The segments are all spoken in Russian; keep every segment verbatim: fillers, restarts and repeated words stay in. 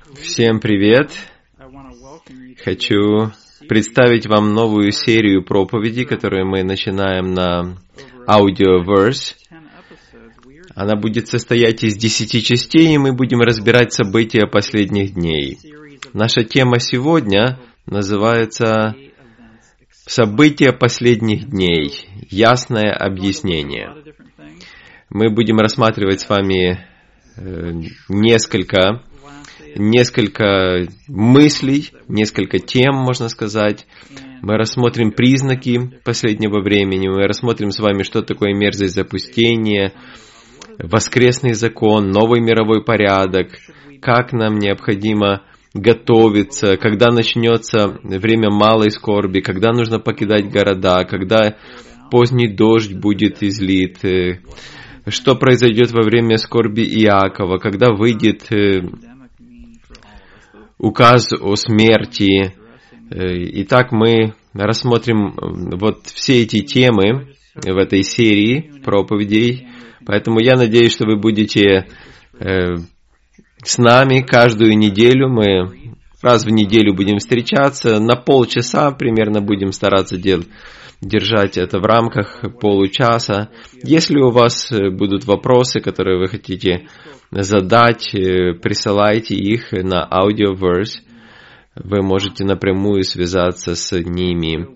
Всем привет! Хочу представить вам новую серию проповедей, которую мы начинаем на Audioverse. Она будет состоять из десяти частей, и мы будем разбирать события последних дней. Наша тема сегодня называется «События последних дней. Ясное объяснение». Мы будем рассматривать с вами э, несколько Несколько мыслей, несколько тем, можно сказать. Мы рассмотрим признаки последнего времени, мы рассмотрим с вами, что такое мерзость запустения, воскресный закон, новый мировой порядок, как нам необходимо готовиться, когда начнется время малой скорби, когда нужно покидать города, когда поздний дождь будет излит, что произойдет во время скорби Иакова, когда выйдет указ о смерти. Итак, мы рассмотрим вот все эти темы в этой серии проповедей. Поэтому я надеюсь, что вы будете э, с нами каждую неделю. Мы раз в неделю будем встречаться. На полчаса примерно будем стараться дел- держать это в рамках получаса. Если у вас будут вопросы, которые вы хотите задать, присылайте их на Audioverse. Вы можете напрямую связаться с ними.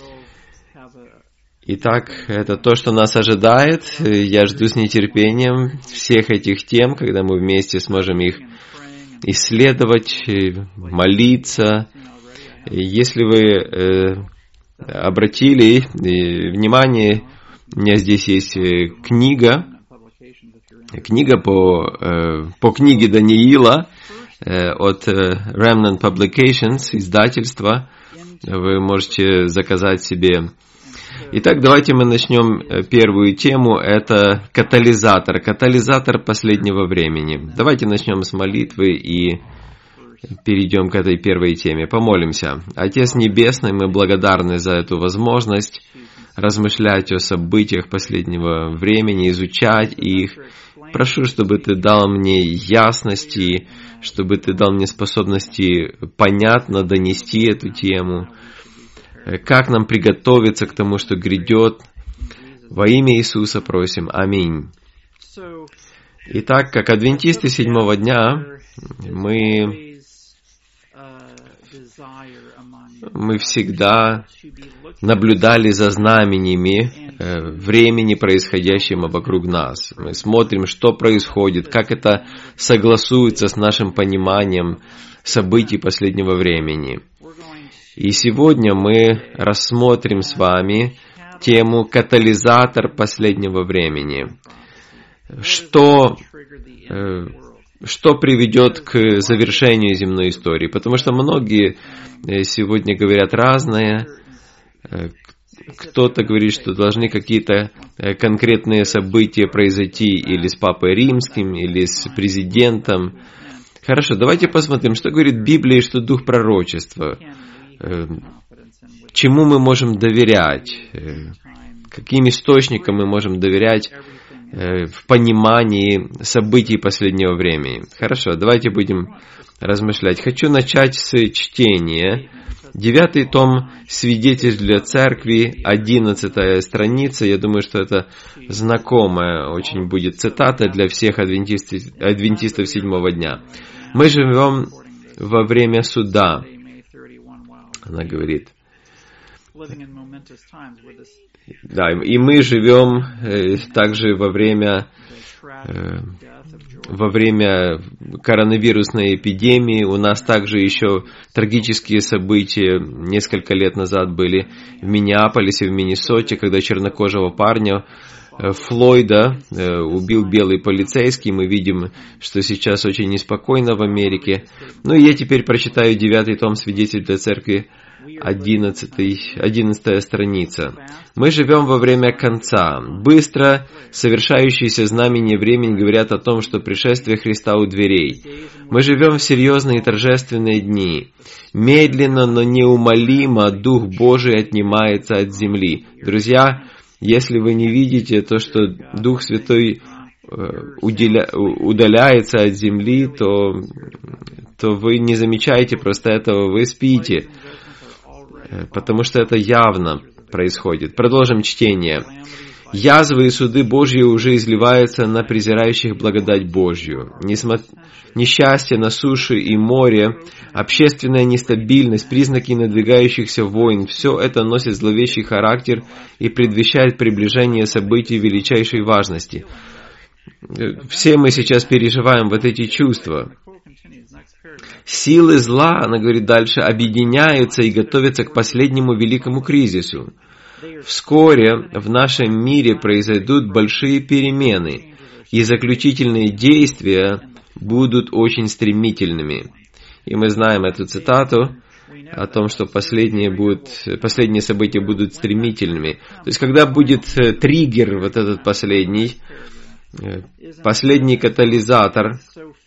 Итак, это то, что нас ожидает. Я жду с нетерпением всех этих тем, когда мы вместе сможем их исследовать, молиться. Если вы обратили внимание, у меня здесь есть книга, Книга по, по книге Даниила от Remnant Publications, издательства. Вы можете заказать себе. Итак, давайте мы начнем первую тему. Это катализатор. Катализатор последнего времени. Давайте начнем с молитвы и перейдем к этой первой теме. Помолимся. Отец Небесный, мы благодарны за эту возможность размышлять о событиях последнего времени, изучать их. Прошу, чтобы Ты дал мне ясности, чтобы Ты дал мне способности понятно донести эту тему, как нам приготовиться к тому, что грядет. Во имя Иисуса просим. Аминь. Итак, как адвентисты седьмого дня, мы, мы всегда наблюдали за знамениями времени, происходящим вокруг нас. Мы смотрим, что происходит, как это согласуется с нашим пониманием событий последнего времени. И сегодня мы рассмотрим с вами тему «Катализатор последнего времени». Что, что приведет к завершению земной истории? Потому что многие сегодня говорят разное. Кто-то говорит, что должны какие-то конкретные события произойти или с Папой Римским, или с президентом. Хорошо, давайте посмотрим, что говорит Библия и что Дух пророчества. Чему мы можем доверять? Каким источникам мы можем доверять в понимании событий последнего времени? Хорошо, давайте будем размышлять. Хочу начать с чтения. Девятый том «Свидетель для церкви», одиннадцатая страница. Я думаю, что это знакомая очень будет цитата для всех адвентистов, адвентистов седьмого дня. «Мы живем во время суда», она говорит. Да, и мы живем э, также во время, э, во время коронавирусной эпидемии. У нас также еще трагические события несколько лет назад были в Миннеаполисе, в Миннесоте, когда чернокожего парня э, Флойда э, убил белый полицейский. Мы видим, что сейчас очень неспокойно в Америке. Ну и я теперь прочитаю девятый том «Свидетель для церкви», одиннадцатая страница. «Мы живем во время конца. Быстро совершающиеся знамения времени говорят о том, что пришествие Христа у дверей. Мы живем в серьезные и торжественные дни. Медленно, но неумолимо Дух Божий отнимается от земли». Друзья, если вы не видите то, что Дух Святой уделя... удаляется от земли, то то вы не замечаете просто этого, вы спите, потому что это явно происходит. Продолжим чтение. «Язвы и суды Божьи уже изливаются на презирающих благодать Божью. Несчастье на суше и море, общественная нестабильность, признаки надвигающихся войн – все это носит зловещий характер и предвещает приближение событий величайшей важности». Все мы сейчас переживаем вот эти чувства. Силы зла, она говорит дальше, объединяются и готовятся к последнему великому кризису. Вскоре в нашем мире произойдут большие перемены, и заключительные действия будут очень стремительными. И мы знаем эту цитату о том, что последние, будут, последние события будут стремительными. То есть, когда будет триггер, вот этот последний, последний катализатор,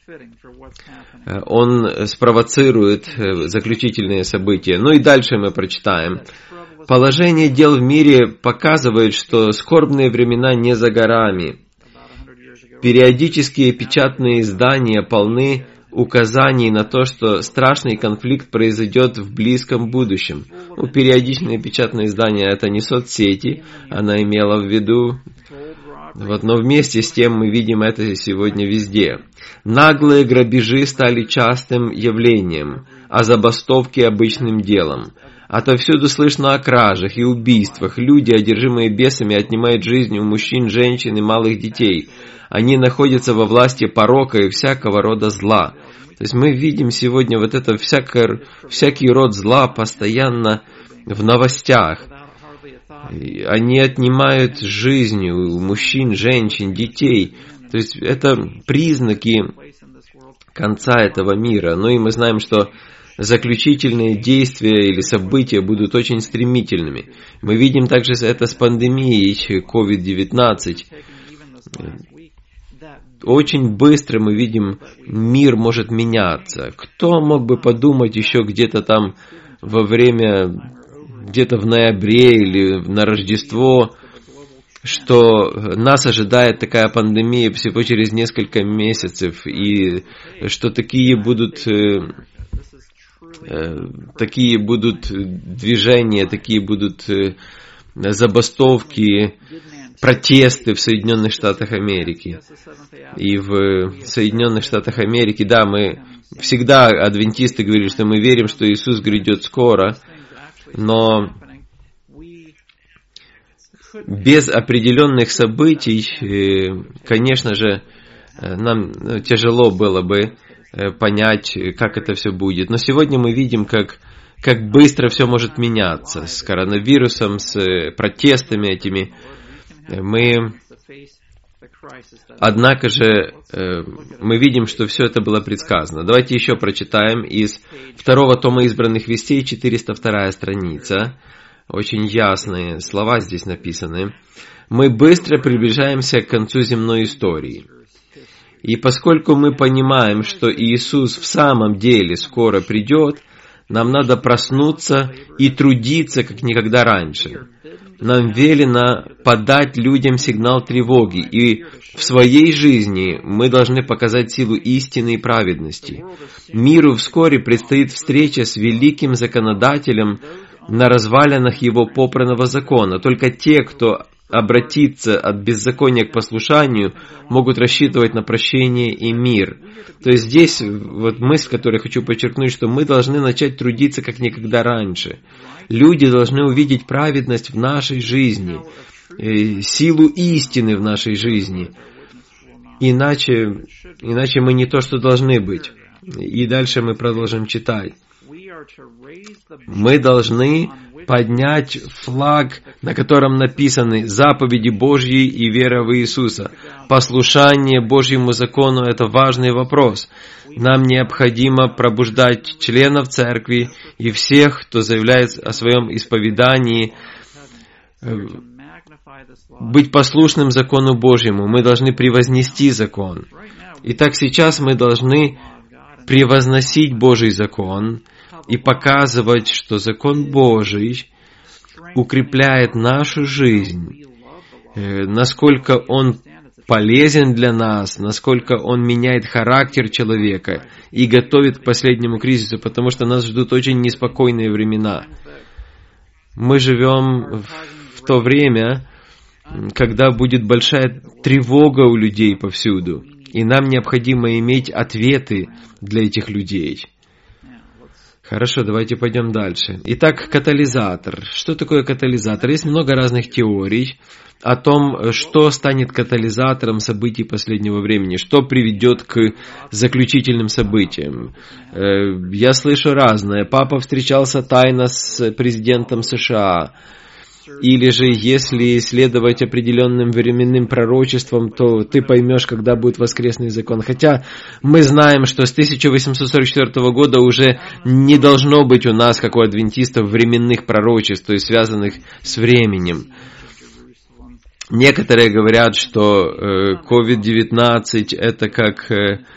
он спровоцирует заключительные события. Ну и дальше мы прочитаем. Положение дел в мире показывает, что скорбные времена не за горами. Периодические печатные издания полны указаний на то, что страшный конфликт произойдет в близком будущем. Ну, периодичные печатные издания — это не соцсети, она имела в виду. Вот, но вместе с тем мы видим это сегодня везде. Наглые грабежи стали частым явлением, а забастовки — обычным делом. Отовсюду слышно о кражах и убийствах. Люди, одержимые бесами, отнимают жизнь у мужчин, женщин и малых детей. Они находятся во власти порока и всякого рода зла. То есть мы видим сегодня вот это всякое, всякий род зла постоянно в новостях. Они отнимают жизнь у мужчин, женщин, детей. То есть это признаки конца этого мира. Ну и мы знаем, что заключительные действия или события будут очень стремительными. Мы видим также это с пандемией ковид девятнадцать. Очень быстро мы видим, мир может меняться. Кто мог бы подумать еще где-то там во время, где-то в ноябре или на Рождество, что нас ожидает такая пандемия всего через несколько месяцев, и что такие будут... Такие будут движения, такие будут забастовки, протесты в Соединенных Штатах Америки. И в Соединенных Штатах Америки, да, мы всегда, адвентисты, говорили, что мы верим, что Иисус грядет скоро, но без определенных событий, конечно же, нам тяжело было бы понять, как это все будет. Но сегодня мы видим, как, как быстро все может меняться с коронавирусом, с протестами этими. Мы, однако же, мы видим, что все это было предсказано. Давайте еще прочитаем из второго тома избранных вестей, четыреста вторая страница. Очень ясные слова здесь написаны. «Мы быстро приближаемся к концу земной истории. И поскольку мы понимаем, что Иисус в самом деле скоро придет, нам надо проснуться и трудиться, как никогда раньше. Нам велено подать людям сигнал тревоги, и в своей жизни мы должны показать силу истины и праведности. Миру вскоре предстоит встреча с великим законодателем на развалинах его попранного закона. Только те, кто обратиться от беззакония к послушанию, могут рассчитывать на прощение и мир». То есть здесь вот мысль, которую я хочу подчеркнуть, что мы должны начать трудиться как никогда раньше. Люди должны увидеть праведность в нашей жизни, силу истины в нашей жизни. Иначе, иначе мы не то, что должны быть. И дальше мы продолжим читать. Мы должны поднять флаг, на котором написаны заповеди Божьи и вера в Иисуса. Послушание Божьему закону – это важный вопрос. Нам необходимо пробуждать членов церкви и всех, кто заявляет о своем исповедании, быть послушным закону Божьему. Мы должны превознести закон. Итак, сейчас мы должны превозносить Божий закон и показывать, что закон Божий укрепляет нашу жизнь, насколько он полезен для нас, насколько он меняет характер человека и готовит к последнему кризису, потому что нас ждут очень неспокойные времена. Мы живем в то время, когда будет большая тревога у людей повсюду, и нам необходимо иметь ответы для этих людей. Хорошо, давайте пойдем дальше. Итак, катализатор. Что такое катализатор? Есть много разных теорий о том, что станет катализатором событий последнего времени, что приведет к заключительным событиям. Я слышу разное. Папа встречался тайно с президентом США. Или же, если следовать определенным временным пророчествам, то ты поймешь, когда будет воскресный закон. Хотя мы знаем, что с тысяча восемьсот сорок четвёртого года уже не должно быть у нас, как у адвентистов, временных пророчеств, то есть связанных с временем. Некоторые говорят, что ковид девятнадцать это как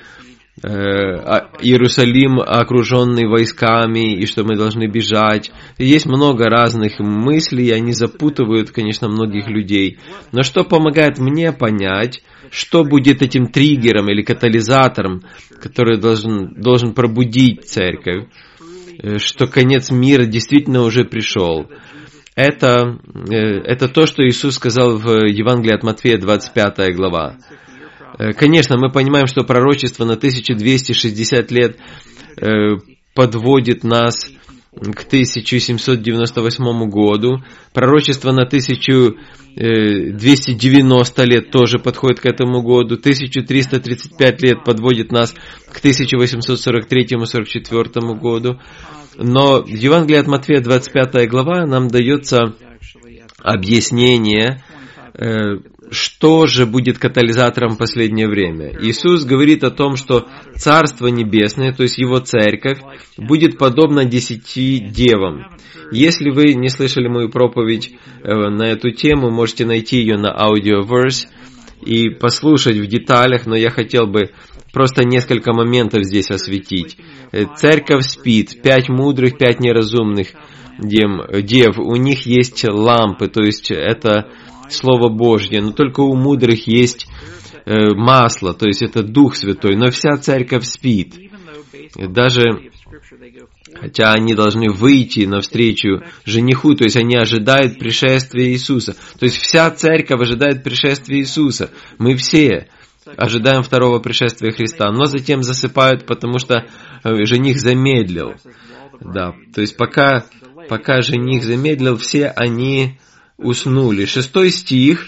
Иерусалим, окруженный войсками, и что мы должны бежать. Есть много разных мыслей, они запутывают, конечно, многих людей. Но что помогает мне понять, что будет этим триггером или катализатором, который должен, должен пробудить церковь, что конец мира действительно уже пришел. Это, это то, что Иисус сказал в Евангелии от Матфея, двадцать пятая глава. Конечно, мы понимаем, что пророчество на тысяча двести шестьдесят лет подводит нас к тысяча семьсот девяносто восьмому году. Пророчество на тысяча двести девяносто лет тоже подходит к этому году. тысяча триста тридцать пять лет подводит нас к тысяча восемьсот сорок третьему — сорок четвёртому году. Но в Евангелии от Матфея, двадцать пятая глава, нам дается объяснение, что же будет катализатором в последнее время. Иисус говорит о том, что Царство Небесное, то есть Его Церковь, будет подобно десяти девам. Если вы не слышали мою проповедь на эту тему, можете найти ее на Audioverse и послушать в деталях, но я хотел бы просто несколько моментов здесь осветить. Церковь спит, пять мудрых, пять неразумных дев, у них есть лампы, то есть это Слово Божье, но только у мудрых есть э, масло, то есть это Дух Святой, но вся церковь спит. Даже, хотя они должны выйти навстречу жениху, то есть они ожидают пришествия Иисуса. То есть вся церковь ожидает пришествия Иисуса. Мы все ожидаем второго пришествия Христа, но затем засыпают, потому что жених замедлил. Да, то есть пока, пока жених замедлил, все они уснули. Шестой стих,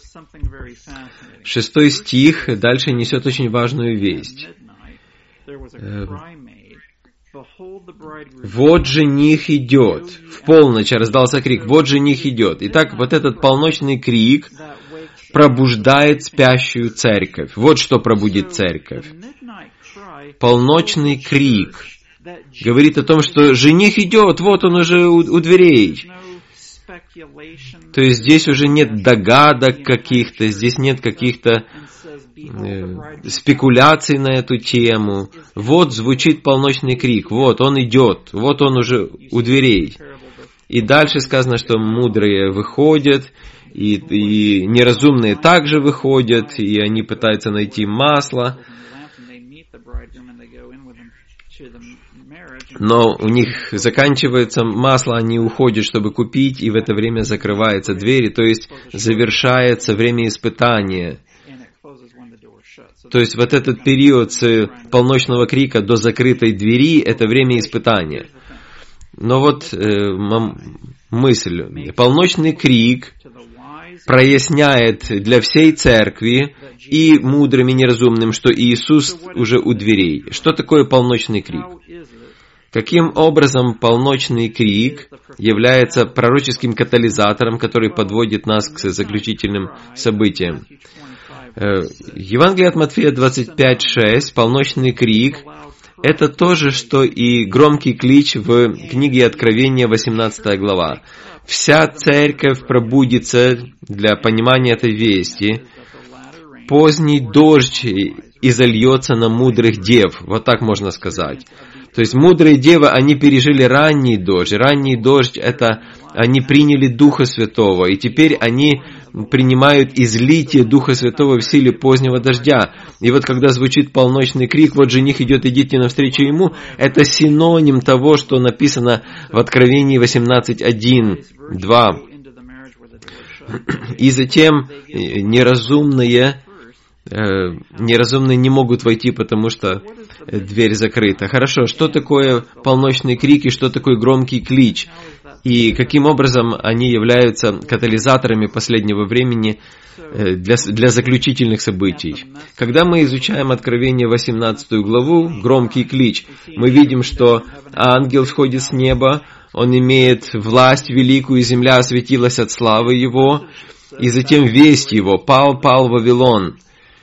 шестой стих дальше несет очень важную весть. «Вот жених идет». В полночь раздался крик. «Вот жених идет». Итак, вот этот полночный крик пробуждает спящую церковь. Вот что пробудит церковь. Полночный крик говорит о том, что жених идет, вот он уже у, у дверей. То есть здесь уже нет догадок каких-то, здесь нет каких-то э, спекуляций на эту тему. Вот звучит полночный крик, вот он идет, вот он уже у дверей. И дальше сказано, что мудрые выходят, и, и неразумные также выходят, и они пытаются найти масло. Но у них заканчивается масло, они уходят, чтобы купить, и в это время закрываются двери, то есть завершается время испытания. То есть вот этот период с полночного крика до закрытой двери – это время испытания. Но вот э, мысль. Полночный крик проясняет для всей церкви и мудрым и неразумным, что Иисус уже у дверей. Что такое полночный крик? Каким образом полночный крик является пророческим катализатором, который подводит нас к заключительным событиям? Евангелие от Матфея двадцать пять шесть, полночный крик, это то же, что и громкий клич в книге Откровения, восемнадцатая глава. Вся церковь пробудится для понимания этой вести. Поздний дождь изольется на мудрых дев, вот так можно сказать. То есть мудрые девы, они пережили ранний дождь. Ранний дождь, это они приняли Духа Святого, и теперь они принимают излитие Духа Святого в силе позднего дождя. И вот когда звучит полночный крик, вот жених идет, идите навстречу ему, это синоним того, что написано в Откровении восемнадцать один, два. И затем неразумные, э, неразумные не могут войти, потому что дверь закрыта. Хорошо, что такое полночный крик и что такое громкий клич? И каким образом они являются катализаторами последнего времени для, для заключительных событий? Когда мы изучаем Откровение восемнадцатую главу, громкий клич, мы видим, что ангел сходит с неба, он имеет власть великую, и земля осветилась от славы его, и затем весть его, пал, пал Вавилон.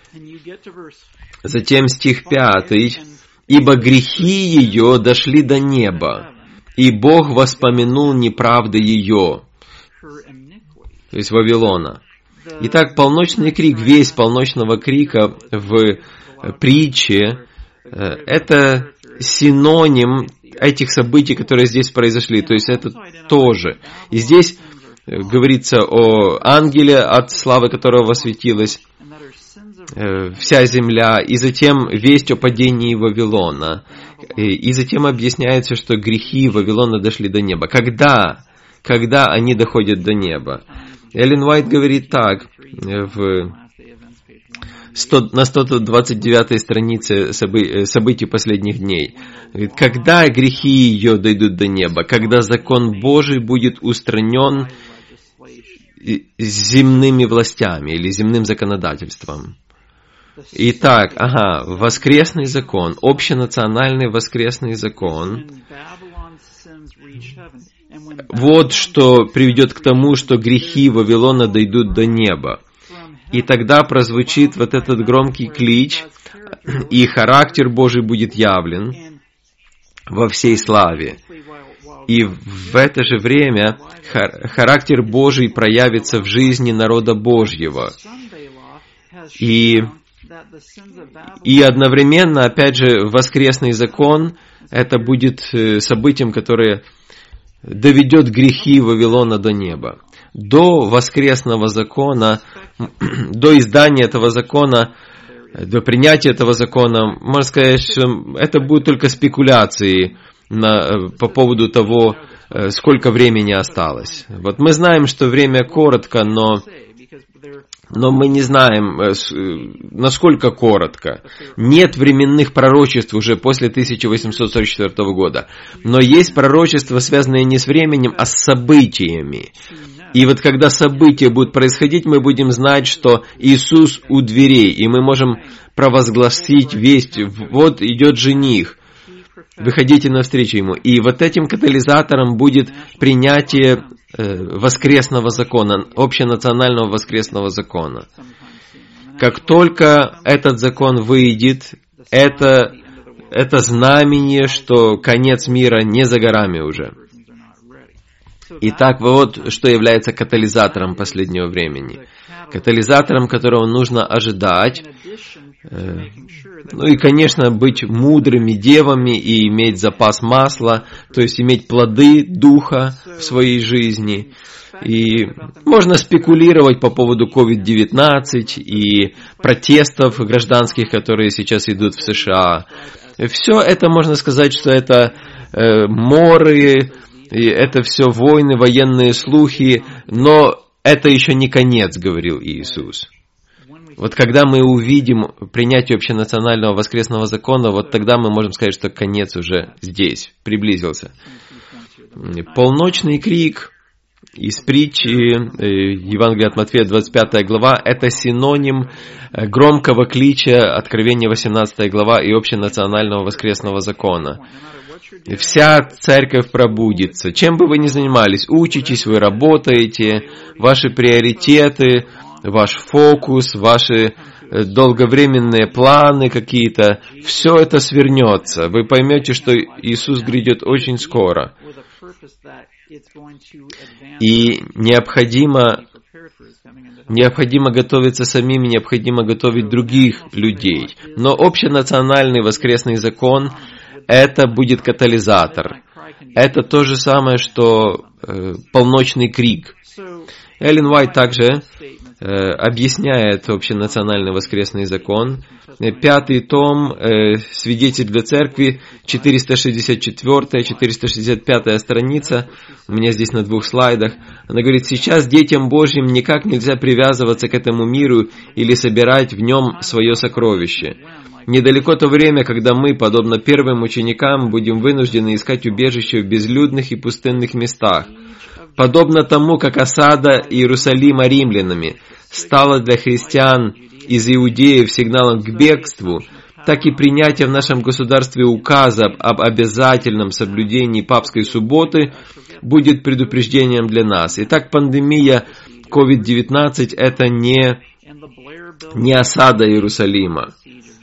Затем стих пятый, ибо грехи ее дошли до неба, и Бог воспомянул неправды ее, то есть Вавилона. Итак, полночный крик, весть полночного крика в притче, это синоним этих событий, которые здесь произошли, то есть это тоже. И здесь говорится о ангеле, от славы которого восветилась вся земля, и затем весть о падении Вавилона. И затем объясняется, что грехи Вавилона дошли до неба. Когда? Когда они доходят до неба? Эллен Уайт говорит так, в сто, на сто двадцать девятой странице собы, событий последних дней. Когда грехи ее дойдут до неба? Когда закон Божий будет устранен земными властями или земным законодательством. Итак, ага, воскресный закон, общенациональный воскресный закон, вот что приведет к тому, что грехи Вавилона дойдут до неба. И тогда прозвучит вот этот громкий клич, и характер Божий будет явлен во всей славе. И в это же время характер Божий проявится в жизни народа Божьего. И, и одновременно, опять же, воскресный закон, это будет событием, которое доведет грехи Вавилона до неба. До воскресного закона, до издания этого закона, до принятия этого закона, можно сказать, что это будут только спекуляции на, по поводу того, сколько времени осталось. Вот мы знаем, что время коротко, но, но мы не знаем, насколько коротко. Нет временных пророчеств уже после тысяча восемьсот сорок четвёртого года. Но есть пророчества, связанные не с временем, а с событиями. И вот когда события будут происходить, мы будем знать, что Иисус у дверей, и мы можем провозгласить весть: вот идет жених, выходите навстречу ему. И вот этим катализатором будет принятие э, воскресного закона, общенационального воскресного закона. Как только этот закон выйдет, это, это знамение, что конец мира не за горами уже. Итак, вот что является катализатором последнего времени. Катализатором, которого нужно ожидать. Ну и, конечно, быть мудрыми девами и иметь запас масла, то есть иметь плоды Духа в своей жизни. И можно спекулировать по поводу ковид девятнадцать и протестов гражданских, которые сейчас идут в США. Все это, можно сказать, что это э, моры, и это все войны, военные слухи, но это еще не конец, говорил Иисус. Вот когда мы увидим принятие общенационального воскресного закона, вот тогда мы можем сказать, что конец уже здесь, приблизился. Полночный крик из притчи Евангелия от Матфея, двадцать пятая глава, это синоним громкого клича Откровения восемнадцатая глава и общенационального воскресного закона. Вся церковь пробудится. Чем бы вы ни занимались, учитесь, вы работаете, ваши приоритеты, ваш фокус, ваши долговременные планы какие-то, все это свернется. Вы поймете, что Иисус грядет очень скоро. И необходимо, необходимо готовиться самим, необходимо готовить других людей. Но общенациональный воскресный закон — это будет катализатор. Это то же самое, что э, полночный крик. Эллен Уайт также э, объясняет общенациональный воскресный закон. Пятый том, э, свидетель для церкви, четыреста шестьдесят четвёртая, четыреста шестьдесят пятая страница, у меня здесь на двух слайдах. Она говорит, сейчас детям Божьим никак нельзя привязываться к этому миру или собирать в нем свое сокровище. Недалеко то время, когда мы, подобно первым ученикам, будем вынуждены искать убежище в безлюдных и пустынных местах. Подобно тому, как осада Иерусалима римлянами стала для христиан из иудеев сигналом к бегству, так и принятие в нашем государстве указа об обязательном соблюдении папской субботы будет предупреждением для нас. Итак, пандемия ковид девятнадцать – это не, не осада Иерусалима.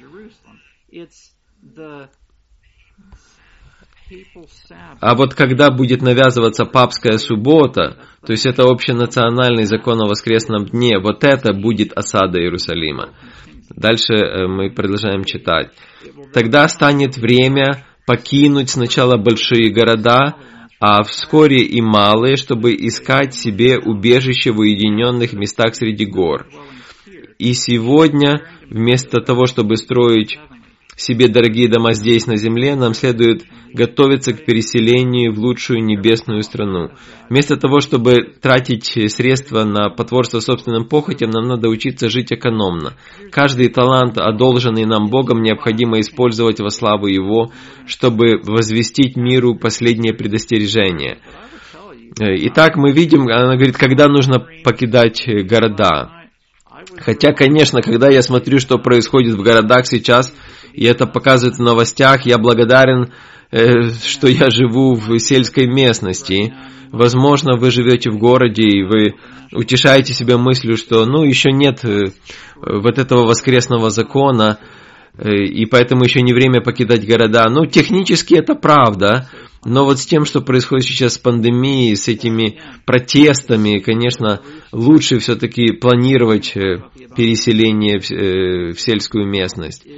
А вот когда будет навязываться папская суббота, то есть это общенациональный закон о воскресном дне, вот это будет осада Иерусалима. Дальше мы продолжаем читать. Тогда станет время покинуть сначала большие города, а вскоре и малые, чтобы искать себе убежище в уединенных местах среди гор. И сегодня, вместо того, чтобы строить себе дорогие дома здесь, на земле, нам следует готовиться к переселению в лучшую небесную страну. Вместо того, чтобы тратить средства на потворство собственным похотям, нам надо учиться жить экономно. Каждый талант, одолженный нам Богом, необходимо использовать во славу Его, чтобы возвестить миру последнее предостережение. Итак, мы видим, она говорит, когда нужно покидать города. Хотя, конечно, когда я смотрю, что происходит в городах сейчас, и это показывает в новостях, я благодарен, э, что я живу в сельской местности. Возможно, вы живете в городе, и вы утешаете себя мыслью, что ну еще нет э, вот этого воскресного закона, э, и поэтому еще не время покидать города. Ну, технически это правда, но вот с тем, что происходит сейчас с пандемией, с этими протестами, конечно, лучше все-таки планировать э, переселение в, э, в сельскую местность.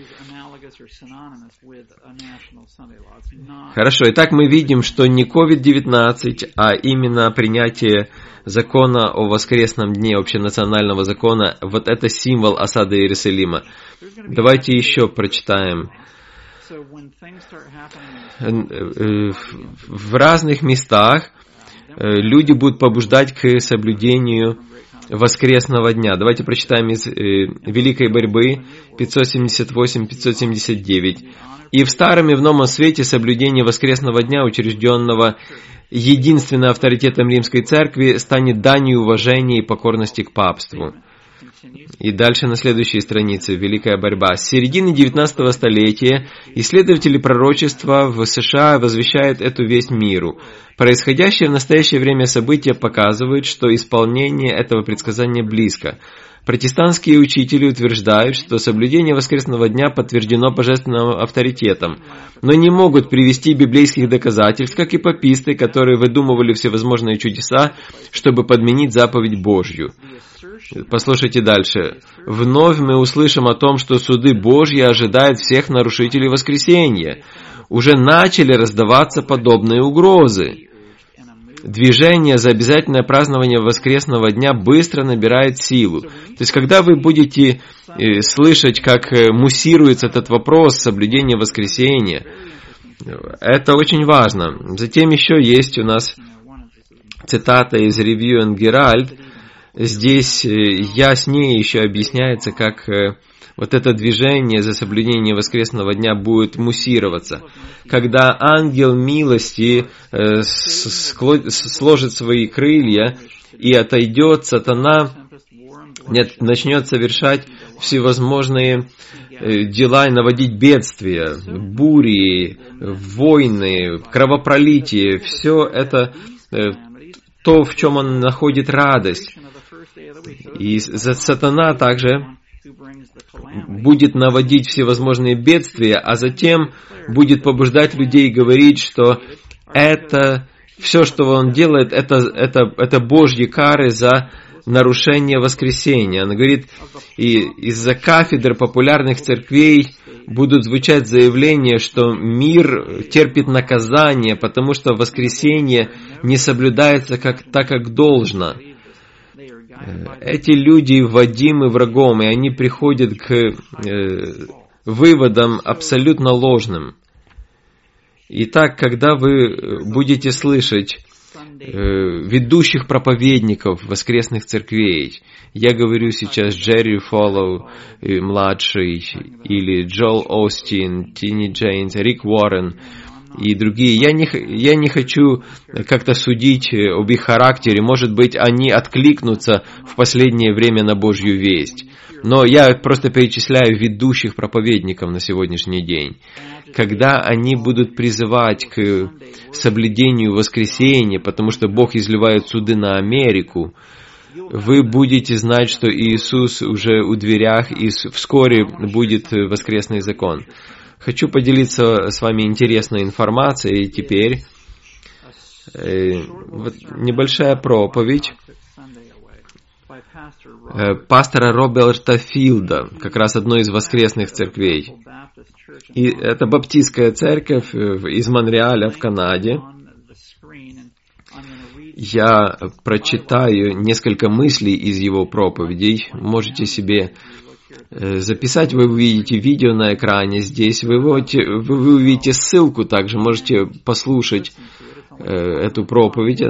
Хорошо, итак, мы видим, что не ковид девятнадцать, а именно принятие закона о воскресном дне, общенационального закона, вот это символ осады Иерусалима. Давайте еще прочитаем. В разных местах люди будут побуждать к соблюдению воскресного дня. Давайте прочитаем из э, Великой борьбы пятьсот семьдесят восемь пятьсот семьдесят девять. «И в Старом и в Новом Свете соблюдение воскресного дня, учрежденного единственно авторитетом Римской Церкви, станет данью уважения и покорности к папству». И дальше на следующей странице Великая борьба. С середины девятнадцатого столетия исследователи пророчества в США возвещают эту весть миру. Происходящее в настоящее время события показывают, что исполнение этого предсказания близко. Протестантские учители утверждают, что соблюдение воскресного дня подтверждено божественным авторитетом, но не могут привести библейских доказательств, как и паписты, которые выдумывали всевозможные чудеса, чтобы подменить заповедь Божью. Послушайте дальше. «Вновь мы услышим о том, что суды Божьи ожидают всех нарушителей воскресения. Уже начали раздаваться подобные угрозы. Движение за обязательное празднование воскресного дня быстро набирает силу». То есть, когда вы будете э, слышать, как э, муссируется этот вопрос соблюдения воскресения, это очень важно. Затем еще есть у нас цитата из Review and Herald. Здесь э, яснее еще объясняется, как э, вот это движение за соблюдение воскресного дня будет муссироваться. Когда ангел милости э, сложит свои крылья и отойдет, сатана нет, начнет совершать всевозможные э, дела и наводить бедствия, бури, войны, кровопролитие. Все это э, то, в чем он находит радость. И сатана также будет наводить всевозможные бедствия, а затем будет побуждать людей говорить, что это все, что он делает, это, это, это Божьи кары за нарушение воскресения. Он говорит, и из-за кафедр популярных церквей будут звучать заявления, что мир терпит наказание, потому что воскресение не соблюдается как, так, как должно. эти люди вводимы врагом, и они приходят к э, выводам абсолютно ложным. Итак, когда вы будете слышать э, ведущих проповедников воскресных церквей, я говорю сейчас Джерри Фоллоу младший, или Джоэл Остин, Тини Джейнс, Рик Уоррен и другие. Я не, я не хочу как-то судить об их характере. Может быть, они откликнутся в последнее время на Божью весть. Но я просто перечисляю ведущих проповедников на сегодняшний день. Когда они будут призывать к соблюдению воскресения, потому что Бог изливает суды на Америку, вы будете знать, что Иисус уже у дверях, и вскоре будет воскресный закон. Хочу поделиться с вами интересной информацией теперь. Э, вот небольшая проповедь э, пастора Роберта Филда, как раз одной из воскресных церквей. И это баптистская церковь из Монреаля в Канаде. Я прочитаю несколько мыслей из его проповедей. Можете себе записать, вы увидите видео на экране здесь, вы, увидите, вы увидите ссылку также, можете послушать э, эту проповедь.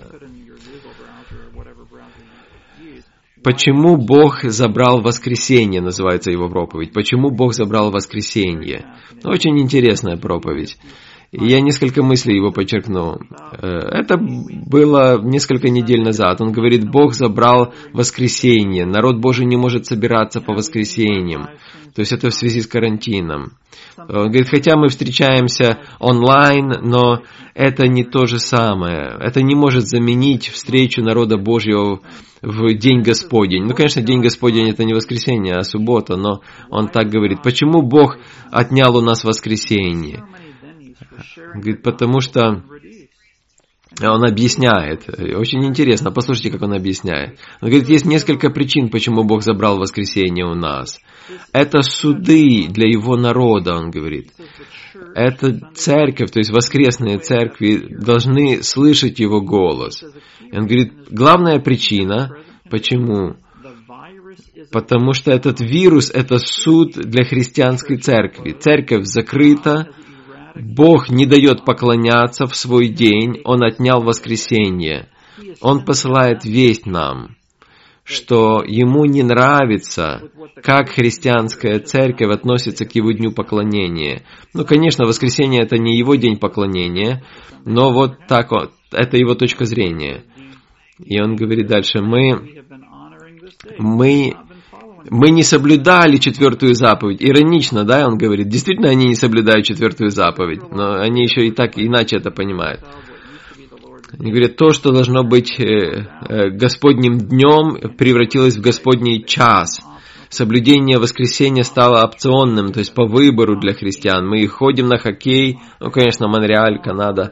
Почему Бог забрал воскресенье, называется его проповедь. Почему Бог забрал воскресенье? Очень интересная проповедь. И я несколько мыслей его подчеркну. Это было несколько недель назад. Он говорит, Бог забрал воскресенье. Народ Божий не может собираться по воскресеньям. То есть это в связи с карантином. Он говорит, хотя мы встречаемся онлайн, но это не то же самое. Это не может заменить встречу народа Божьего в День Господень. Ну, конечно, День Господень это не воскресенье, а суббота, но он так говорит. Почему Бог отнял у нас воскресенье? Говорит, потому что он объясняет. Очень интересно, послушайте, как он объясняет. Он говорит, есть несколько причин, почему Бог забрал воскресенье у нас. Это суды для его народа, он говорит. Это церковь, то есть воскресные церкви должны слышать его голос. И он говорит, главная причина, почему? Потому что этот вирус, это суд для христианской церкви. Церковь закрыта. Бог не дает поклоняться в свой день, Он отнял воскресенье. Он посылает весть нам, что Ему не нравится, как христианская церковь относится к Его дню поклонения. Ну, конечно, воскресенье это не Его день поклонения, но вот так вот, это Его точка зрения. И Он говорит дальше, мы, мы Мы не соблюдали четвертую заповедь. Иронично, да, он говорит. Действительно, они не соблюдают четвертую заповедь, но они еще и так иначе это понимают. Они говорят, то, что должно быть Господним днем, превратилось в Господний час. Соблюдение воскресенья стало опционным, то есть по выбору для христиан. Мы ходим на хоккей, ну, конечно, Монреаль, Канада.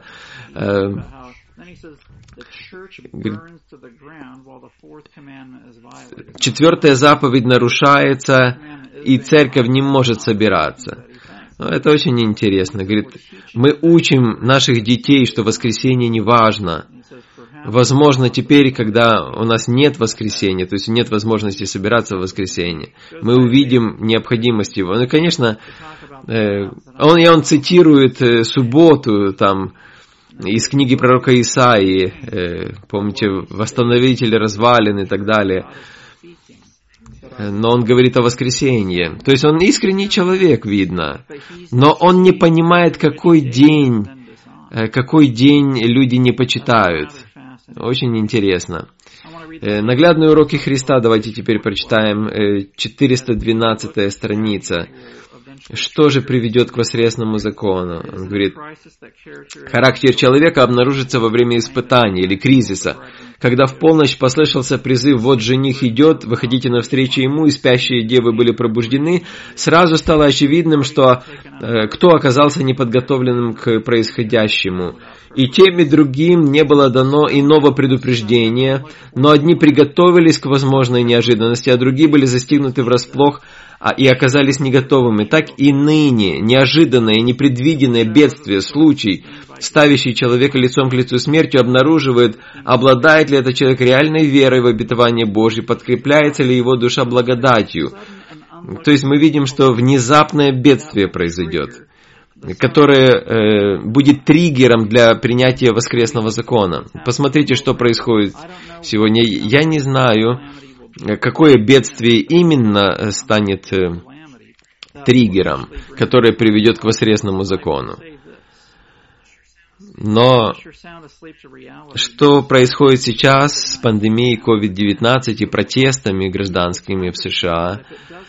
Четвертая заповедь нарушается, и церковь не может собираться. Но это очень интересно. Говорит, мы учим наших детей, что воскресенье не важно. Возможно, теперь, когда у нас нет воскресенья, то есть нет возможности собираться в воскресенье, мы увидим необходимость его. Ну, конечно, он, и он цитирует субботу, там, из книги пророка Исаии, э, помните, восстановитель развалин и так далее. Но он говорит о воскресенье. То есть он искренний человек, видно. Но он не понимает, какой день, э, какой день люди не почитают. Очень интересно. Э, наглядные уроки Христа, давайте теперь прочитаем, э, четыреста двенадцатая страница. Что же приведет к воскресному закону? Он говорит, характер человека обнаружится во время испытания или кризиса. Когда в полночь послышался призыв «Вот жених идет, выходите навстречу ему», и спящие девы были пробуждены, сразу стало очевидным, что э, кто оказался неподготовленным к происходящему. И тем и другим не было дано иного предупреждения, но одни приготовились к возможной неожиданности, а другие были застигнуты врасплох, а и оказались не готовыми, так и ныне неожиданное, непредвиденное бедствие, случай, ставящий человека лицом к лицу смертью, обнаруживает, обладает ли этот человек реальной верой в обетование Божье, подкрепляется ли его душа благодатью. То есть мы видим, что внезапное бедствие произойдет, которое э, будет триггером для принятия воскресного закона. Посмотрите, что происходит сегодня. Я не знаю, какое бедствие именно станет э, триггером, которое приведет к воскресному закону. Но что происходит сейчас с пандемией ковид девятнадцать и протестами гражданскими в США?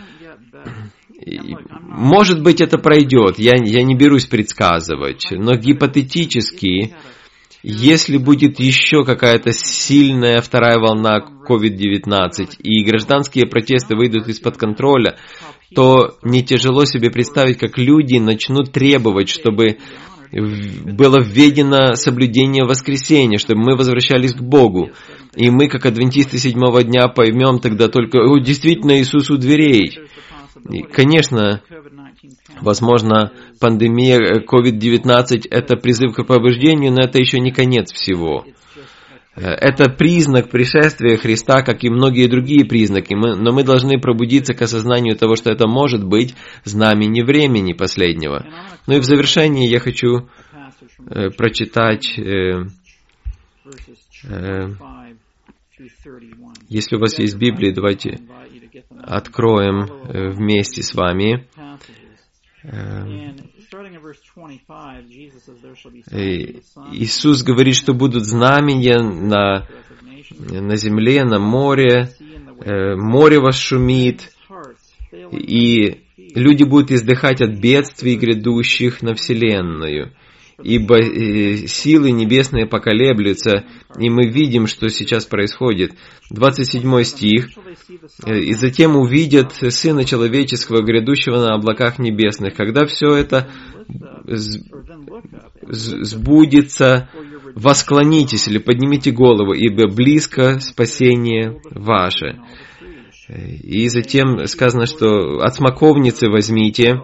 Может быть, это пройдет, я, я не берусь предсказывать, но гипотетически, если будет еще какая-то сильная вторая волна ковид девятнадцать и гражданские протесты выйдут из-под контроля, то не тяжело себе представить, как люди начнут требовать, чтобы было введено соблюдение воскресения, чтобы мы возвращались к Богу. И мы, как адвентисты седьмого дня, поймем тогда только, о, действительно, Иисус у дверей. И, конечно, возможно, пандемия ковид девятнадцать – это призыв к пробуждению, но это еще не конец всего. Это признак пришествия Христа, как и многие другие признаки, но мы должны пробудиться к осознанию того, что это может быть знамение времени последнего. Ну и в завершении я хочу э, прочитать, э, э, если у вас есть Библия, давайте откроем э, вместе с вами. Э, Иисус говорит, что будут знамения на, на земле, на море, э, море восшумит, и люди будут издыхать от бедствий грядущих на вселенную, ибо э, силы небесные поколеблются, и мы видим, что сейчас происходит. двадцать седьмой стих. «И затем увидят Сына Человеческого, грядущего на облаках небесных». Когда все это сбудется, восклонитесь или поднимите голову, ибо близко спасение ваше. И затем сказано, что от смоковницы возьмите.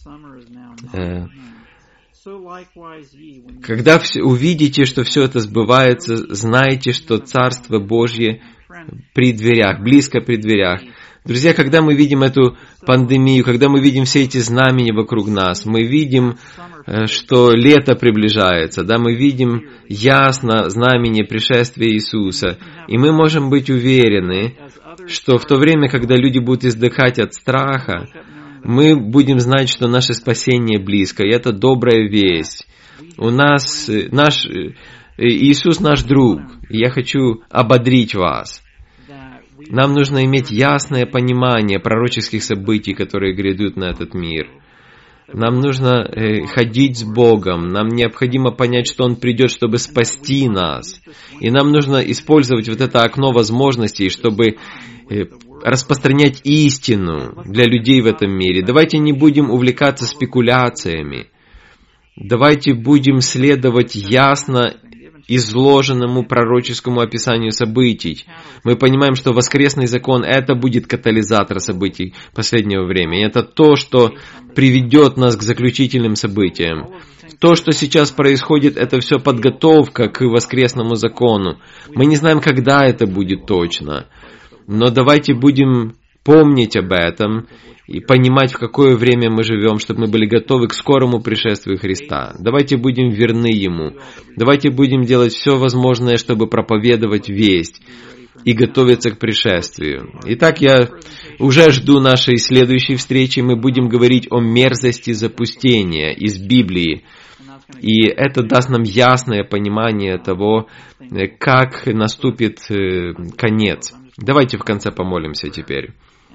Когда увидите, что все это сбывается, знайте, что Царство Божье при дверях, близко при дверях. Друзья, когда мы видим эту пандемию, когда мы видим все эти знамения вокруг нас, мы видим, что лето приближается, да, мы видим ясно знамение пришествия Иисуса, и мы можем быть уверены, что в то время, когда люди будут издыхать от страха, мы будем знать, что наше спасение близко, и это добрая весть. У нас, наш, Иисус наш друг, и я хочу ободрить вас. Нам нужно иметь ясное понимание пророческих событий, которые грядут на этот мир. Нам нужно э, ходить с Богом, нам необходимо понять, что Он придет, чтобы спасти нас. И нам нужно использовать вот это окно возможностей, чтобы э, распространять истину для людей в этом мире. Давайте не будем увлекаться спекуляциями. Давайте будем следовать ясно изложенному пророческому описанию событий. Мы понимаем, что воскресный закон — это будет катализатор событий последнего времени. Это то, что приведет нас к заключительным событиям. То, что сейчас происходит, это все подготовка к воскресному закону. Мы не знаем, когда это будет точно. Но давайте будем помнить об этом и понимать, в какое время мы живем, чтобы мы были готовы к скорому пришествию Христа. Давайте будем верны Ему. Давайте будем делать все возможное, чтобы проповедовать весть и готовиться к пришествию. Итак, я уже жду нашей следующей встречи. Мы будем говорить о мерзости запустения из Библии. И это даст нам ясное понимание того, как наступит конец. Давайте в конце помолимся теперь.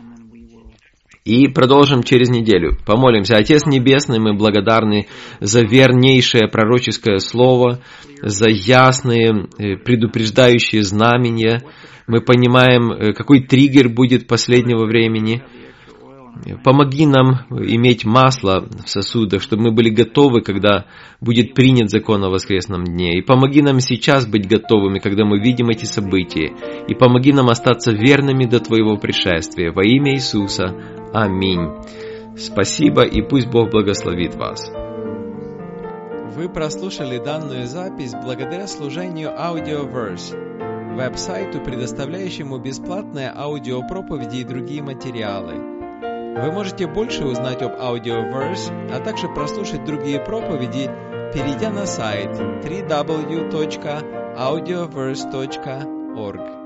И продолжим через неделю. Помолимся. Отец Небесный, мы благодарны за вернейшее пророческое слово, за ясные предупреждающие знамения. Мы понимаем, какой триггер будет последнего времени. Помоги нам иметь масло в сосудах, чтобы мы были готовы, когда будет принят закон о воскресном дне. И помоги нам сейчас быть готовыми, когда мы видим эти события. И помоги нам остаться верными до Твоего пришествия. Во имя Иисуса. Аминь. Спасибо, и пусть Бог благословит вас. Вы прослушали данную запись благодаря служению Audioverse, веб-сайту, предоставляющему бесплатные аудиопроповеди и другие материалы. Вы можете больше узнать об Audioverse, а также прослушать другие проповеди, перейдя на сайт дабл ю дабл ю дабл ю точка аудиоверс точка орг.